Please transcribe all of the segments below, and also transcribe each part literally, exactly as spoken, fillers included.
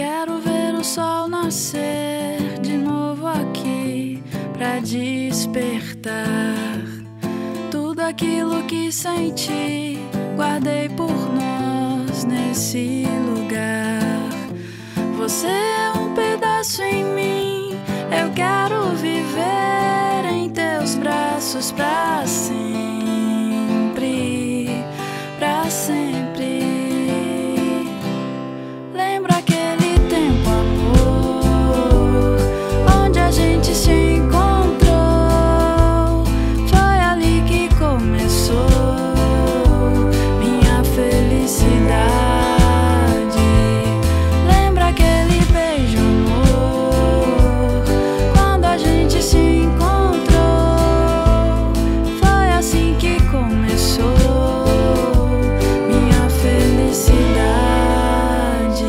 Quero ver o sol nascer de novo aqui pra despertar tudo aquilo que senti, guardei por nós nesse lugar. Você é um pedaço em mim, eu quero viver em teus braços pra sempre, pra sempre. Lembra aquele tempo, amor, onde a gente se encontrou? Foi ali que começou minha felicidade. Lembra aquele beijo, amor, quando a gente se encontrou? Foi assim que começou minha felicidade.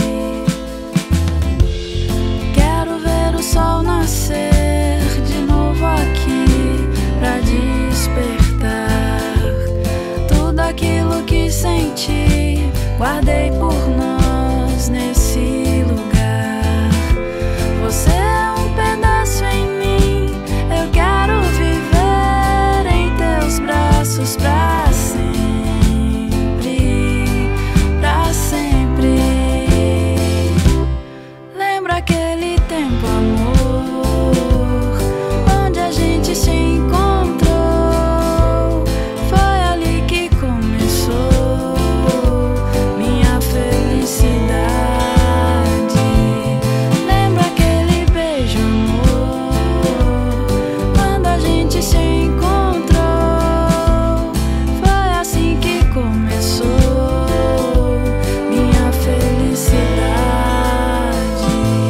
Quero ver o sol nascer de novo aqui pra despertar tudo aquilo que senti, guardei por nós nesse lugar. Você é um pedaço em mim, eu quero viver em teus braços pra sempre, pra sempre. Lembra aquele tempo, amor, onde a gente se encontrou? Foi ali que começou minha felicidade. Lembra aquele beijo, amor, quando a gente se encontrou? Foi assim que começou minha felicidade.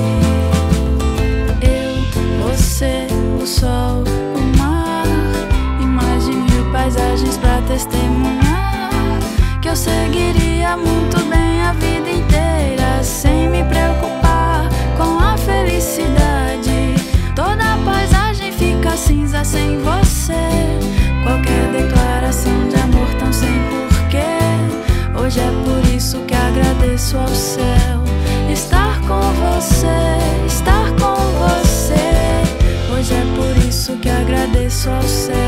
Eu, você, o sol, o mar e mais de mil paisagens pra testemunhar que eu seguiria muito bem a vida inteira sem me preocupar com a felicidade. Toda a paisagem fica cinza sem você, qualquer declaração de amor tão sem porquê. Hoje é por isso que agradeço ao céu estar com você, estar com você. Hoje é por isso que agradeço ao céu